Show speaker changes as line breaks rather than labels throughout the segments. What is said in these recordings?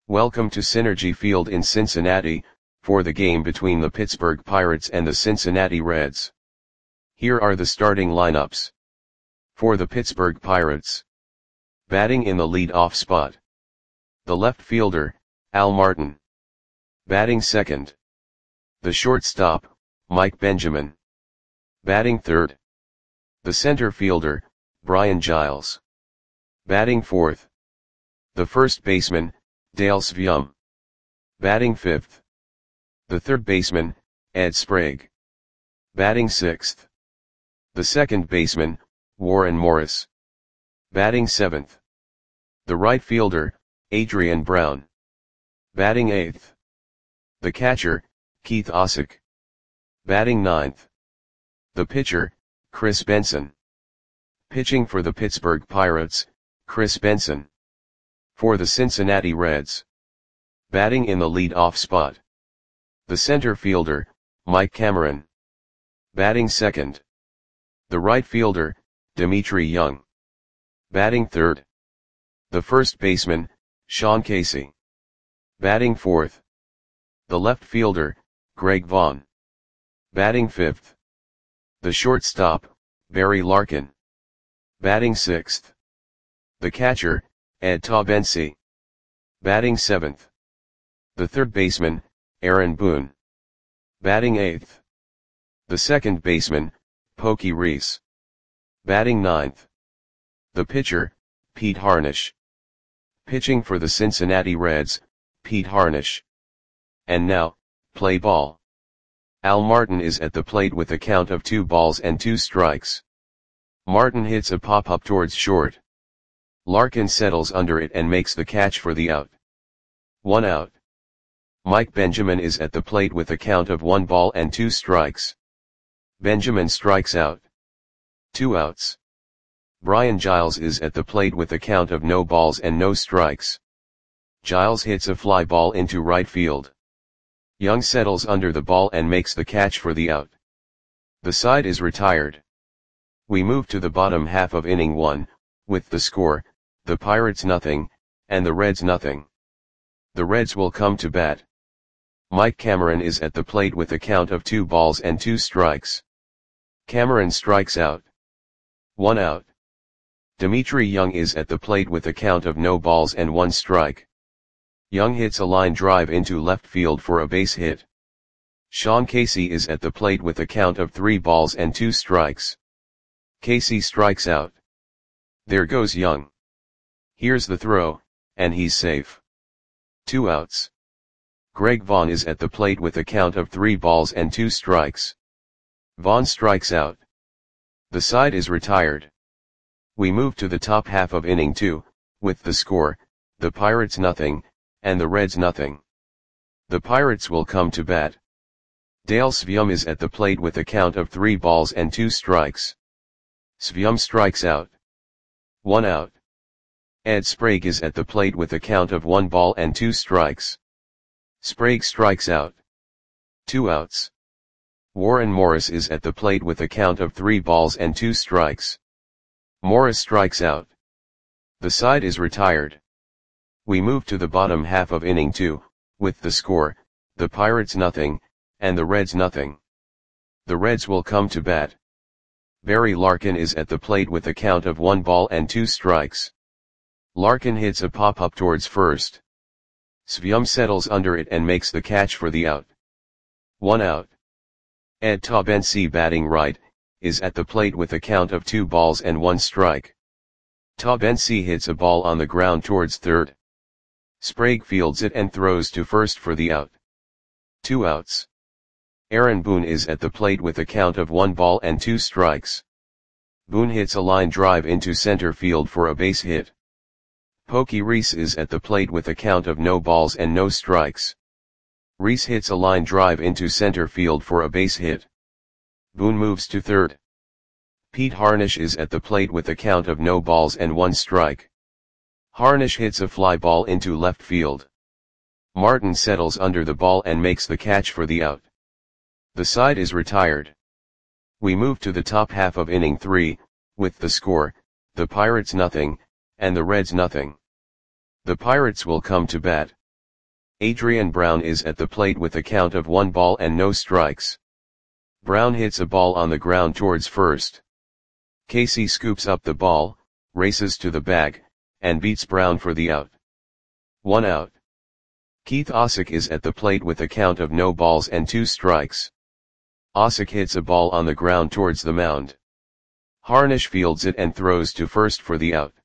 Welcome to Synergy Field in Cincinnati, for the game between the Pittsburgh Pirates and the Cincinnati Reds. Here are the starting lineups. For the Pittsburgh Pirates. Batting in the lead-off spot. The left fielder, Al Martin. Batting second. The shortstop, Mike Benjamin. Batting third. The center fielder, Brian Giles. Batting fourth. The first baseman, Dale Sveum. Batting fifth. The third baseman, Ed Sprague. Batting sixth. The second baseman, Warren Morris. Batting seventh. The right fielder, Adrian Brown. Batting eighth. The catcher, Keith Osick. Batting ninth. The pitcher, Chris Benson. Pitching for the Pittsburgh Pirates, Chris Benson. For the Cincinnati Reds. Batting in the lead-off spot. The center fielder, Mike Cameron. Batting second. The right fielder, Dimitri Young. Batting third. The first baseman, Sean Casey. Batting fourth. The left fielder, Greg Vaughn. Batting fifth. The shortstop, Barry Larkin. Batting sixth. The catcher, Ed Taubensee. Batting seventh. The third baseman, Aaron Boone. Batting eighth. The second baseman, Pokey Reese. Batting ninth. The pitcher, Pete Harnisch. Pitching for the Cincinnati Reds, Pete Harnisch. And now, play ball. Al Martin is at the plate with a count of 2-2. Martin hits a pop-up towards short. Larkin settles under it and makes the catch for the out. 1 out. Mike Benjamin is at the plate with a count of 1-2. Benjamin strikes out. 2 outs. Brian Giles is at the plate with a count of no balls and no strikes. Giles hits a fly ball into right field. Young settles under the ball and makes the catch for the out. The side is retired. We move to the bottom half of inning 1, with the score, the Pirates nothing, and the Reds nothing. The Reds will come to bat. Mike Cameron is at the plate with a count of 2-2. Cameron strikes out. 1 out. Dimitri Young is at the plate with a count of no balls and 1 strike. Young hits a line drive into left field for a base hit. Sean Casey is at the plate with a count of 3-2. Casey strikes out. There goes Young. Here's the throw, and he's safe. 2 outs. Greg Vaughn is at the plate with a count of 3-2. Vaughn strikes out. The side is retired. We move to the top half of inning 2, with the score, the Pirates nothing, and the Reds nothing. The Pirates will come to bat. Dale Sveum is at the plate with a count of 3-2. Sveum strikes out. 1 out. Ed Sprague is at the plate with a count of 1-2. Sprague strikes out. 2 outs. Warren Morris is at the plate with a count of 3-2. Morris strikes out. The side is retired. We move to the bottom half of inning 2, with the score, the Pirates nothing, and the Reds nothing. The Reds will come to bat. Barry Larkin is at the plate with a count of 1-2. Larkin hits a pop-up towards first. Sveum settles under it and makes the catch for the out. 1 out. Ed Taubensee, batting right, is at the plate with a count of 2-1 strike. Taubensee hits a ball on the ground towards third. Sprague fields it and throws to first for the out. 2 outs. Aaron Boone is at the plate with a count of 1-2. Boone hits a line drive into center field for a base hit. Pokey Reese is at the plate with a count of no balls and no strikes. Reese hits a line drive into center field for a base hit. Boone moves to third. Pete Harnisch is at the plate with a count of no balls and 1 strike. Harnisch hits a fly ball into left field. Martin settles under the ball and makes the catch for the out. The side is retired. We move to the top half of inning 3, with the score, the Pirates nothing, and the Reds nothing. The Pirates will come to bat. Adrian Brown is at the plate with a count of 1 ball and no strikes. Brown hits a ball on the ground towards first. Casey scoops up the ball, races to the bag, and beats Brown for the out. 1 out. Keith Osick is at the plate with a count of no balls and 2 strikes. Osick hits a ball on the ground towards the mound. Harnish fields it and throws to first for the out.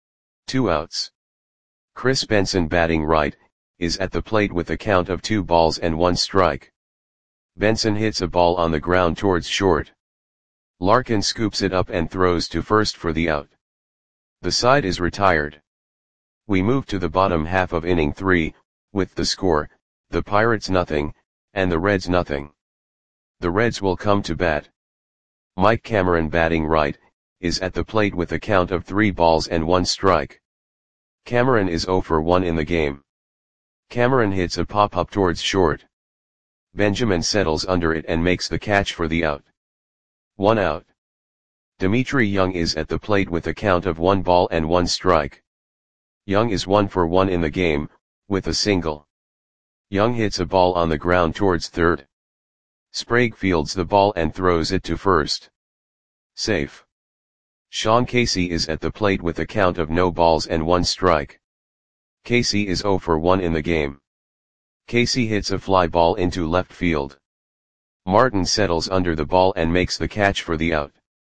2 outs. Chris Benson, batting right, is at the plate with a count of 2 balls and 1 strike. Benson hits a ball on the ground towards short. Larkin scoops it up and throws to first for the out. The side is retired. We move to the bottom half of inning 3, with the score, the Pirates nothing, and the Reds nothing. The Reds will come to bat. Mike Cameron, batting right, is at the plate with a count of 3 balls and 1 strike. Cameron is 0 for 1 in the game. Cameron hits a pop-up towards short. Benjamin settles under it and makes the catch for the out. 1 out. Dimitri Young is at the plate with a count of 1 ball and 1 strike. Young is 1 for 1 in the game, with a single. Young hits a ball on the ground towards third. Sprague fields the ball and throws it to first. Safe. Sean Casey is at the plate with a count of no balls and 1 strike. Casey is 0 for 1 in the game. Casey hits a fly ball into left field. Martin settles under the ball and makes the catch for the out.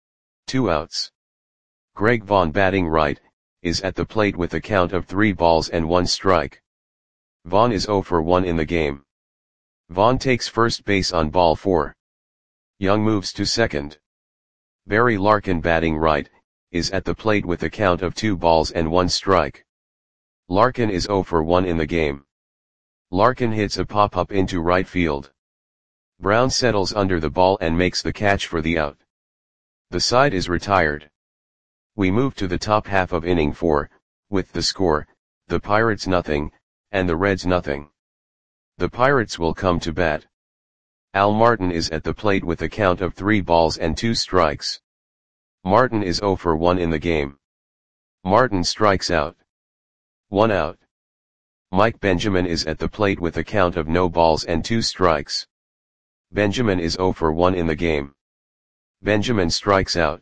2 outs. Greg Vaughn, batting right, is at the plate with a count of 3 balls and 1 strike. Vaughn is 0 for 1 in the game. Vaughn takes first base on ball 4. Young moves to second. Barry Larkin, batting right, is at the plate with a count of 2 balls and 1 strike. Larkin is 0 for 1 in the game. Larkin hits a pop-up into right field. Brown settles under the ball and makes the catch for the out. The side is retired. We move to the top half of inning 4, with the score, the Pirates nothing, and the Reds nothing. The Pirates will come to bat. Al Martin is at the plate with a count of 3 balls and 2 strikes. Martin is 0 for 1 in the game. Martin strikes out. 1 out. Mike Benjamin is at the plate with a count of no balls and 2 strikes. Benjamin is 0 for 1 in the game. Benjamin strikes out.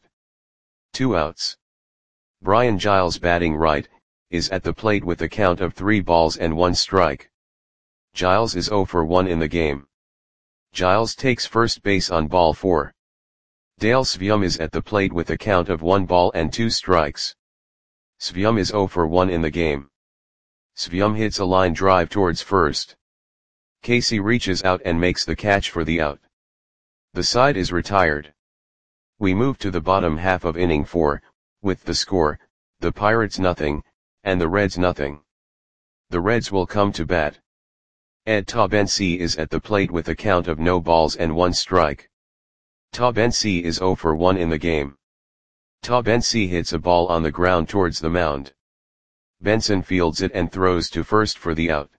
2 outs. Brian Giles, batting right, is at the plate with a count of 3 balls and 1 strike. Giles is 0 for 1 in the game. Giles takes first base on ball 4. Dale Svium is at the plate with a count of 1 ball and 2 strikes. Svium is 0 for 1 in the game. Svium hits a line drive towards first. Casey reaches out and makes the catch for the out. The side is retired. We move to the bottom half of inning 4, with the score, the Pirates nothing, and the Reds nothing. The Reds will come to bat. Ed Taubensee is at the plate with a count of no balls and 1 strike. Taubensee is 0 for 1 in the game. Taubensee hits a ball on the ground towards the mound. Benson fields it and throws to first for the out.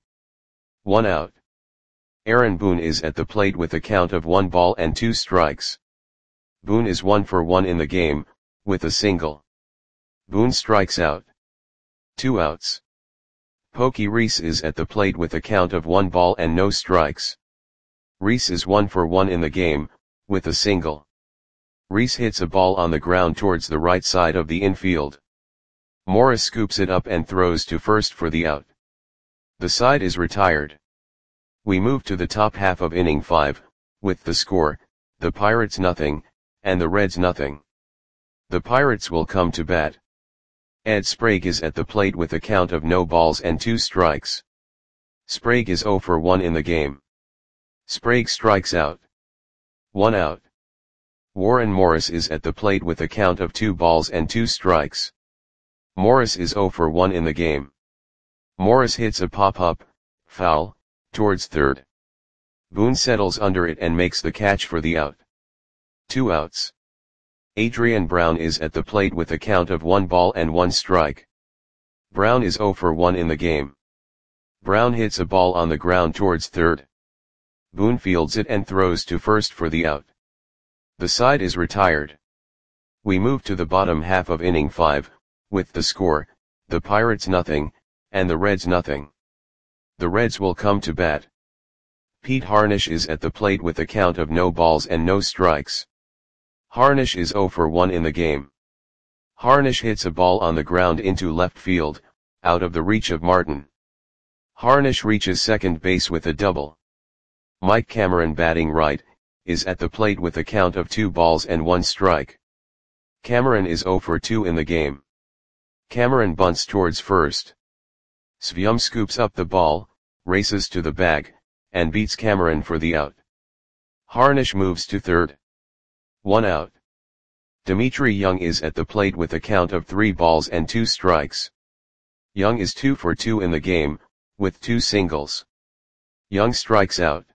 1 out. Aaron Boone is at the plate with a count of 1 ball and 2 strikes. Boone is 1 for 1 in the game, with a single. Boone strikes out. 2 outs. Pokey Reese is at the plate with a count of 1 ball and no strikes. Reese is 1 for 1 in the game, with a single. Reese hits a ball on the ground towards the right side of the infield. Morris scoops it up and throws to first for the out. The side is retired. We move to the top half of inning 5, with the score, the Pirates nothing, and the Reds nothing. The Pirates will come to bat. Ed Sprague is at the plate with a count of no balls and 2 strikes. Sprague is 0 for 1 in the game. Sprague strikes out. 1 out. Warren Morris is at the plate with a count of 2 balls and 2 strikes. Morris is 0 for 1 in the game. Morris hits a pop-up, foul, towards third. Boone settles under it and makes the catch for the out. 2 outs. Adrian Brown is at the plate with a count of 1 ball and 1 strike. Brown is 0 for 1 in the game. Brown hits a ball on the ground towards third. Boone fields it and throws to first for the out. The side is retired. We move to the bottom half of inning 5, with the score, the Pirates nothing, and the Reds nothing. The Reds will come to bat. Pete Harnish is at the plate with a count of no balls and no strikes. Harnish is 0 for 1 in the game. Harnish hits a ball on the ground into left field, out of the reach of Martin. Harnish reaches second base with a double. Mike Cameron, batting right, is at the plate with a count of 2 balls and 1 strike. Cameron is 0 for 2 in the game. Cameron bunts towards first. Svyum scoops up the ball, races to the bag, and beats Cameron for the out. Harnish moves to third. 1 out. Dimitri Young is at the plate with a count of 3 balls and 2 strikes. Young is 2 for 2 in the game, with 2 singles. Young strikes out.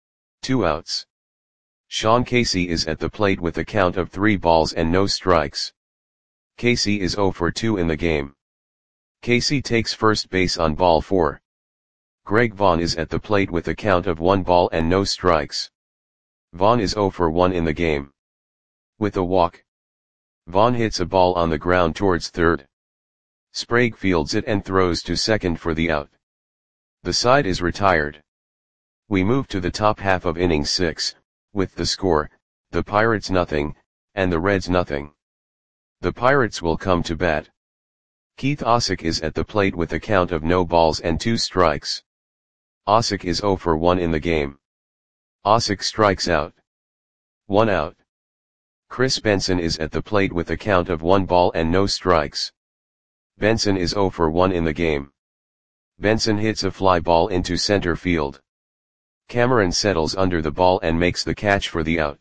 2 outs. Sean Casey is at the plate with a count of 3 balls and no strikes. Casey is 0 for 2 in the game. Casey takes first base on ball 4. Greg Vaughn is at the plate with a count of 1 ball and no strikes. Vaughn is 0 for 1 in the game. With a walk, Vaughn hits a ball on the ground towards third. Sprague fields it and throws to second for the out. The side is retired. We move to the top half of inning 6, with the score, the Pirates nothing, and the Reds nothing. The Pirates will come to bat. Keith Osick is at the plate with a count of no balls and 2 strikes. Osick is 0 for 1 in the game. Osick strikes out. 1 out. Chris Benson is at the plate with a count of 1 ball and no strikes. Benson is 0 for 1 in the game. Benson hits a fly ball into center field. Cameron settles under the ball and makes the catch for the out.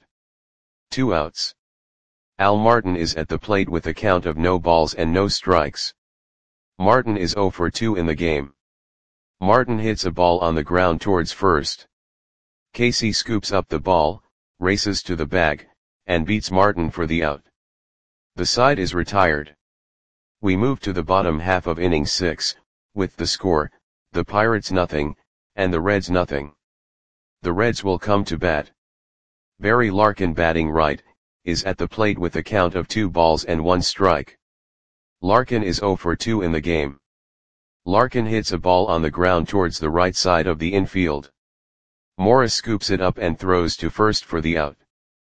2 outs. Al Martin is at the plate with a count of no balls and no strikes. Martin is 0 for 2 in the game. Martin hits a ball on the ground towards first. Casey scoops up the ball, races to the bag, and beats Martin for the out. The side is retired. We move to the bottom half of inning 6, with the score, the Pirates nothing, and the Reds nothing. The Reds will come to bat. Barry Larkin, batting right, is at the plate with a count of 2 balls and 1 strike. Larkin is 0 for 2 in the game. Larkin hits a ball on the ground towards the right side of the infield. Morris scoops it up and throws to first for the out.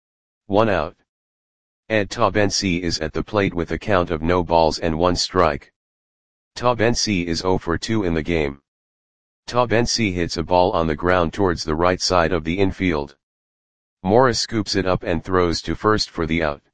1 out. Ed Taubensee is at the plate with a count of no balls and 1 strike. Taubensee is 0 for 2 in the game. Taubensee hits a ball on the ground towards the right side of the infield. Morris scoops it up and throws to first for the out.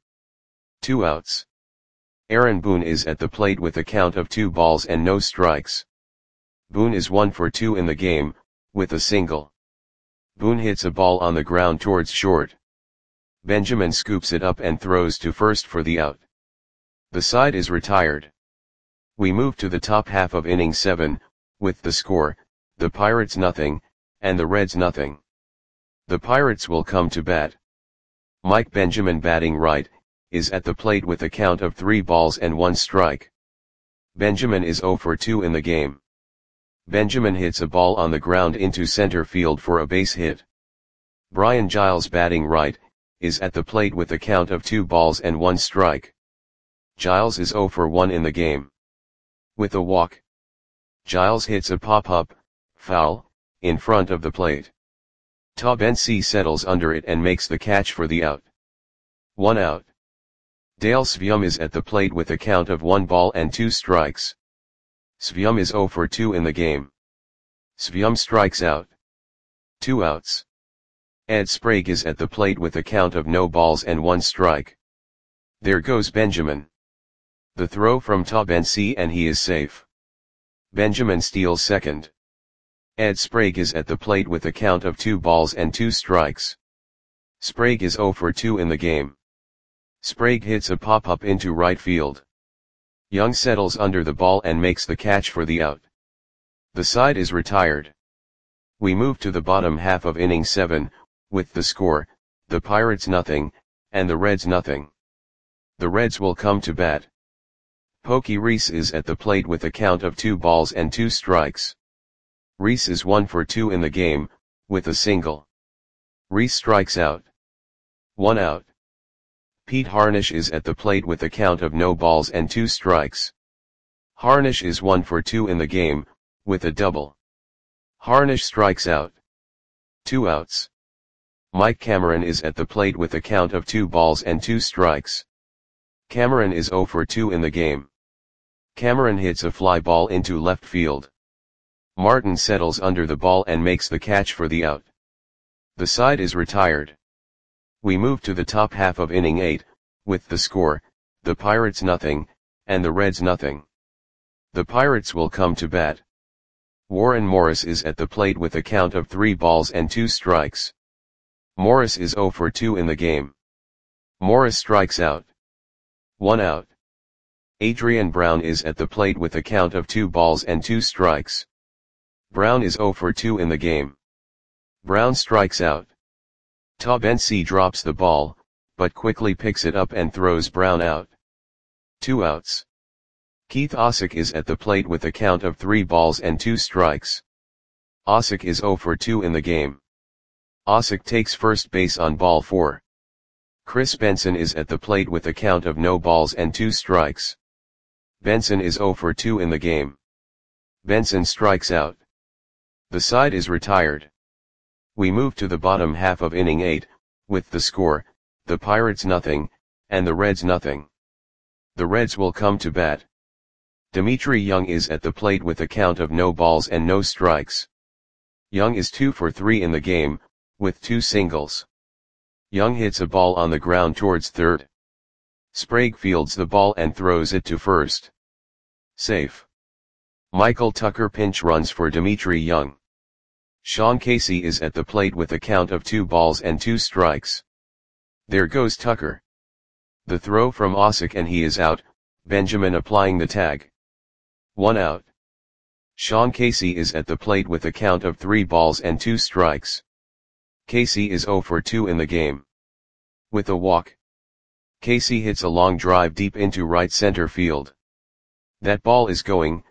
2 outs. Aaron Boone is at the plate with a count of 2 balls and no strikes. Boone is 1 for 2 in the game, with a single. Boone hits a ball on the ground towards short. Benjamin scoops it up and throws to first for the out. The side is retired. We move to the top half of inning 7, with the score, the Pirates nothing, and the Reds nothing. The Pirates will come to bat. Mike Benjamin, batting right, is at the plate with a count of 3 balls and 1 strike. Benjamin is 0 for 2 in the game. Benjamin hits a ball on the ground into center field for a base hit. Brian Giles, batting right, is at the plate with a count of 2 balls and 1 strike. Giles is 0 for 1 in the game. With a walk, Giles hits a pop-up, foul, in front of the plate. Taubensee settles under it and makes the catch for the out. 1 out. Dale Svyum is at the plate with a count of 1 ball and 2 strikes. Svyum is 0 for 2 in the game. Svyum strikes out. 2 outs. Ed Sprague is at the plate with a count of no balls and 1 strike. There goes Benjamin. The throw from Taubensee and he is safe. Benjamin steals second. Ed Sprague is at the plate with a count of 2 balls and 2 strikes. Sprague is 0 for 2 in the game. Sprague hits a pop-up into right field. Young settles under the ball and makes the catch for the out. The side is retired. We move to the bottom half of inning 7, with the score, the Pirates nothing, and the Reds nothing. The Reds will come to bat. Pokey Reese is at the plate with a count of 2 balls and 2 strikes. Reese is 1 for 2 in the game, with a single. Reese strikes out. 1 out. Pete Harnish is at the plate with a count of no balls and 2 strikes. Harnish is 1 for 2 in the game, with a double. Harnish strikes out. 2 outs. Mike Cameron is at the plate with a count of 2 balls and 2 strikes. Cameron is 0 for 2 in the game. Cameron hits a fly ball into left field. Martin settles under the ball and makes the catch for the out. The side is retired. We move to the top half of inning 8, with the score, the Pirates nothing, and the Reds nothing. The Pirates will come to bat. Warren Morris is at the plate with a count of 3 balls and 2 strikes. Morris is 0 for 2 in the game. Morris strikes out. 1 out. Adrian Brown is at the plate with a count of 2 balls and 2 strikes. Brown is 0 for 2 in the game. Brown strikes out. Todd Bensi drops the ball, but quickly picks it up and throws Brown out. 2 outs. Keith Osick is at the plate with a count of 3 balls and 2 strikes. Osick is 0 for 2 in the game. Osick takes first base on ball 4. Chris Benson is at the plate with a count of no balls and 2 strikes. Benson is 0 for 2 in the game. Benson strikes out. The side is retired. We move to the bottom half of inning 8, with the score, the Pirates nothing, and the Reds nothing. The Reds will come to bat. Dimitri Young is at the plate with a count of no balls and no strikes. Young is 2 for 3 in the game, with 2 singles. Young hits a ball on the ground towards third. Sprague fields the ball and throws it to first. Safe. Michael Tucker pinch runs for Dimitri Young. Sean Casey is at the plate with a count of 2 balls and 2 strikes. There goes Tucker. The throw from Osick and he is out, Benjamin applying the tag. 1 out. Sean Casey is at the plate with a count of 3 balls and 2 strikes. Casey is 0 for 2 in the game. With a walk. Casey hits a long drive deep into right center field. That ball is going,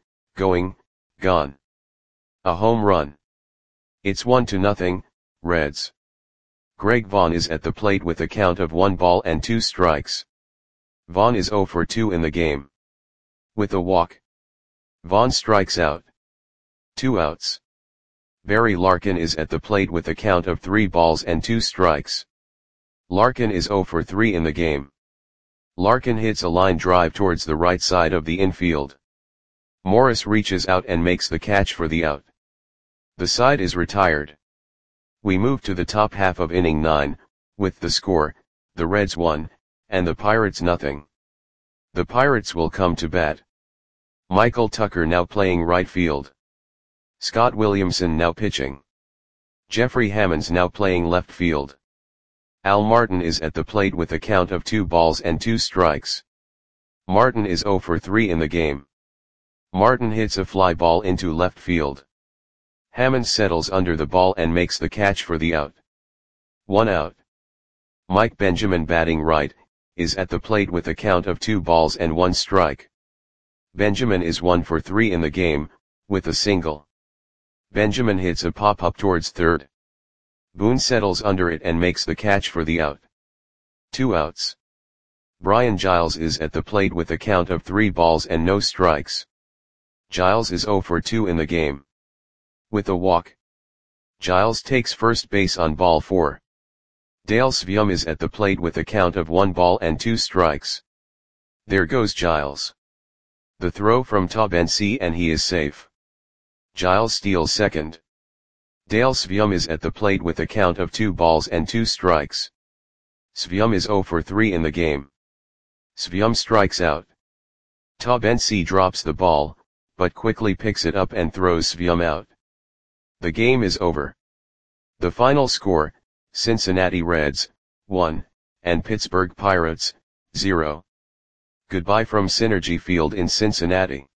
gone. A home run. It's 1-0, Reds. Greg Vaughn is at the plate with a count of 1 ball and 2 strikes. Vaughn is 0 for 2 in the game. With a walk. Vaughn strikes out. 2 outs. Barry Larkin is at the plate with a count of 3 balls and 2 strikes. Larkin is 0 for 3 in the game. Larkin hits a line drive towards the right side of the infield. Morris reaches out and makes the catch for the out. The side is retired. We move to the top half of inning 9, with the score, the Reds 1, and the Pirates nothing. The Pirates will come to bat. Michael Tucker now playing right field. Scott Williamson now pitching. Jeffrey Hammonds now playing left field. Al Martin is at the plate with a count of 2 balls and 2 strikes. Martin is 0 for 3 in the game. Martin hits a fly ball into left field. Hammonds settles under the ball and makes the catch for the out. 1 out. Mike Benjamin batting right, is at the plate with a count of 2 balls and 1 strike. Benjamin is 1 for 3 in the game, with a single. Benjamin hits a pop-up towards third. Boone settles under it and makes the catch for the out. 2 outs. Brian Giles is at the plate with a count of 3 balls and no strikes. Giles is 0 for 2 in the game. With a walk. Giles takes first base on ball 4. Dale Svium is at the plate with a count of 1 ball and 2 strikes. There goes Giles. The throw from Todd Bensi and he is safe. Giles steals second. Dale Svium is at the plate with a count of 2 balls and 2 strikes. Svium is 0 for 3 in the game. Svium strikes out. Todd Bensi drops the ball, but quickly picks it up and throws Svium out. The game is over. The final score, Cincinnati Reds, 1, and Pittsburgh Pirates, 0. Goodbye from Synergy Field in Cincinnati.